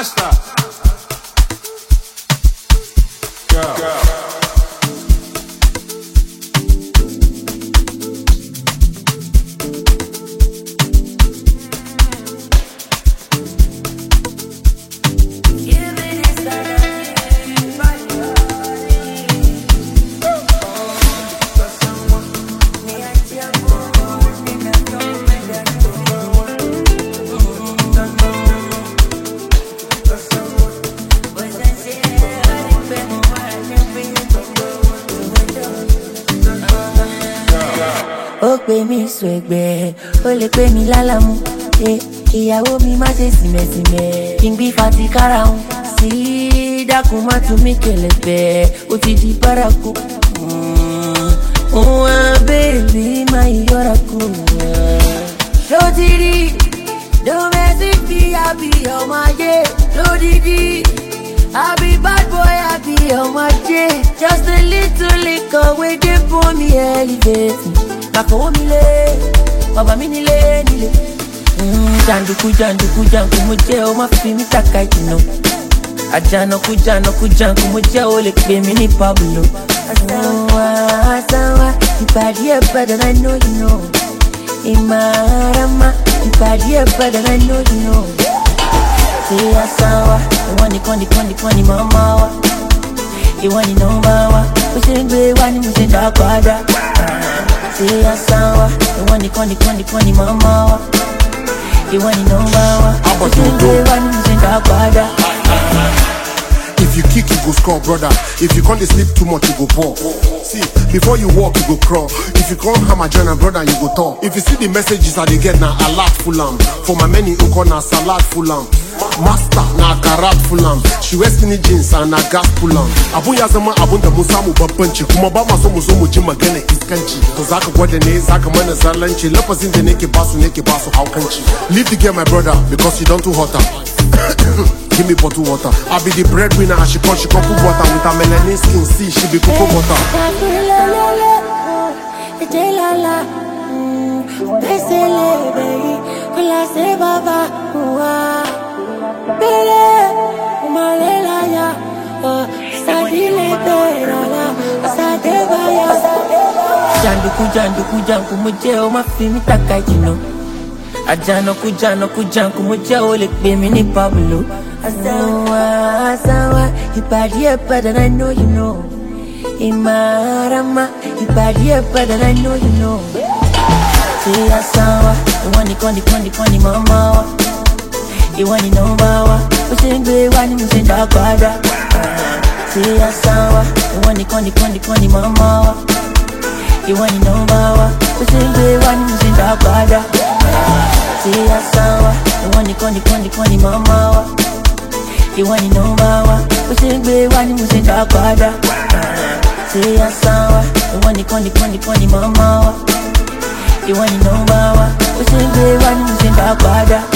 Master. Girl. Ó pè mí swẹ̀gbẹ̀, ó lè pè mí lálàmú. Ìyàwó mi má ṣe sìmẹ̀sìmẹ̀, kí n gbí fati kárahun. Sí dákun má tún mí kẹ̀lẹ̀bẹ̀, ó ti di bárakú. Bébí má yọra kú. Ṣó ti rí domestic bí àbí ọmọ ajé lódìdí. I be bad boy, I be on my day. Just a little liquor, we dey for me elevate. Mako mi le, baba mi nile. Janduku mo jẹ́ o ma fi mi taka ìdùnnú. Àjànàkú mo jẹ́ o lè pè mí ní Pablo. Asanwa, ìpàdé ẹ̀ better than I know you know. Ìmàràmà, ìpàdé ẹ̀ better than I know you know. Say asanwa, ìwọ nìkan ni màmá wa. Ìwọ ni nọ́mbà wa, bó ṣe ń gbé wá ni mo ṣe dá padà. Say asanwa, ìwọ nìkan ni màmá wa. Ìwọ ni nọ́mbà wa, bó ṣe ń gbé wá ni mo ṣe dá padà. If you kick, you go score, brother. If you can't sleep too much, you go fall. See, before you walk, you go crawl. If you can't hammer journal, brother, you go talk. If you see the messages that they get now, a lot full am. For my many uncle, na salad full am. Master, na karat full am. She wears skinny jeans and na gas full am. Abun ya zama abun da musa mu babbanci. Kuma ba ma so mu zo mu ji magana iskanci. To zaka gwada ne, zaka mana zalunci. Lafazin da nake basu haukanci. Leave the game, my brother, because you don't too hotter. Give me bottle water. I be the breadwinner and she come put water with her melanin skin. See, she be cocoa butter. Janduku mo jẹ́ o ma fi mi taka ìdùnnú. Àjànàkú mo jẹ́ o lè pè mí ní Pablo. Asanwa, ìpàdé ẹ̀ better than I know you know. Ìmàràmà, ìpàdé ẹ̀ better than I know you know. Say asanwa, ìwọ nìkan ni màmá wa. Ìwọ ni nọ́mbà wa, bó ṣe ń gbé wá ni mo ṣe dá padà. Say asanwa, ìwọ nìkan ni màmá wa. Ìwọ ni nọ́mbà wa, bó ṣe ń gbé wá ni mo ṣe dá padà. Say asanwa, ìwọ nìkan ni màmá wa. Ìwọ ni nọ́mbà wa, bó ṣe ń gbé wá ni mo ṣe dá padà. Say asanwa, ìwọ nìkan ni màmá wa. Ìwọ ni nọ́mbà wa, bó ṣe ń gbé wá ni mo ṣe dá padà.